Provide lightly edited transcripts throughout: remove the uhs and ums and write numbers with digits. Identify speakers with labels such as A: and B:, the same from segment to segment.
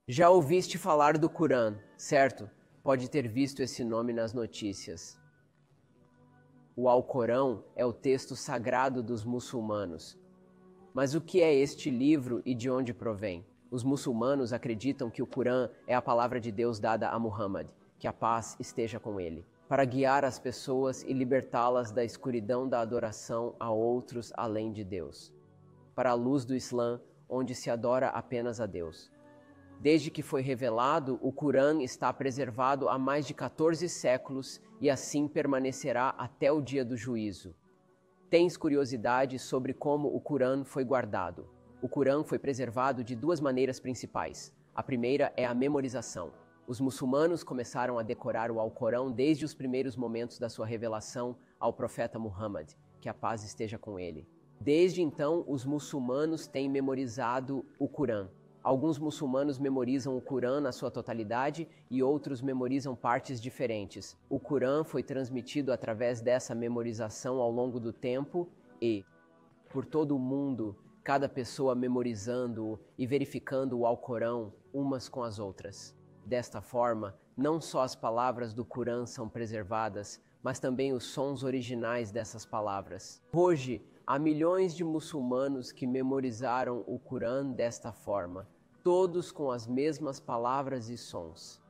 A: Já ouviste falar do Corão, certo? Pode ter visto esse nome nas notícias. O Alcorão é o texto sagrado dos muçulmanos. Mas o que é este livro e de onde provém? Os muçulmanos acreditam que o Corão é a palavra de Deus dada a Muhammad, que a paz esteja com ele, para guiar as pessoas e libertá-las da escuridão da adoração a outros além de Deus, para a luz do Islã, onde se adora apenas a Deus. Desde que foi revelado, o Corão está preservado há mais de 14 séculos e assim permanecerá até o dia do juízo. Tens curiosidade sobre como o Corão foi guardado? O Corão foi preservado de duas maneiras principais. A primeira é a memorização. Os muçulmanos começaram a decorar o Alcorão desde os primeiros momentos da sua revelação ao profeta Muhammad, que a paz esteja com ele. Desde então, os muçulmanos têm memorizado o Corão. Alguns muçulmanos memorizam o Corão na sua totalidade e outros memorizam partes diferentes. O Corão foi transmitido através dessa memorização ao longo do tempo e, por todo o mundo, cada pessoa memorizando-o e verificando o Alcorão umas com as outras. Desta forma, não só as palavras do Corão são preservadas, mas também os sons originais dessas palavras. Hoje, há milhões de muçulmanos que memorizaram o Corão desta forma, todos com as mesmas palavras e sons.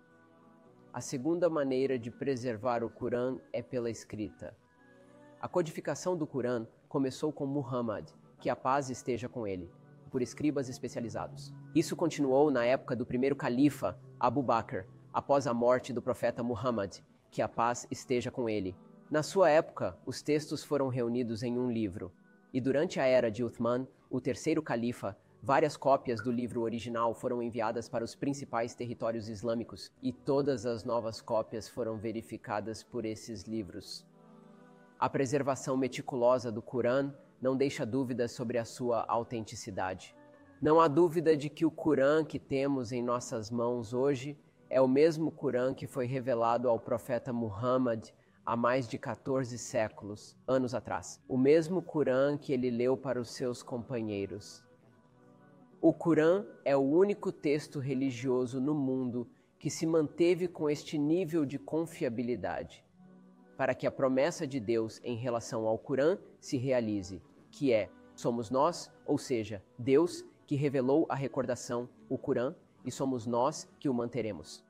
A: A segunda maneira de preservar o Corão é pela escrita. A codificação do Corão começou com Muhammad, que a paz esteja com ele, por escribas especializados. Isso continuou na época do primeiro califa, Abu Bakr, após a morte do profeta Muhammad, que a paz esteja com ele. Na sua época, os textos foram reunidos em um livro, e durante a era de Uthman, o terceiro califa, várias cópias do livro original foram enviadas para os principais territórios islâmicos, e todas as novas cópias foram verificadas por esses livros. A preservação meticulosa do Corão não deixa dúvidas sobre a sua autenticidade. Não há dúvida de que o Corão que temos em nossas mãos hoje é o mesmo Corão que foi revelado ao profeta Muhammad há mais de 14 séculos, anos atrás. O mesmo Corão que ele leu para os seus companheiros. O Corão é o único texto religioso no mundo que se manteve com este nível de confiabilidade, para que a promessa de Deus em relação ao Corão se realize, que é, somos nós, ou seja, Deus, que revelou a recordação, o Corão, e somos nós que o manteremos.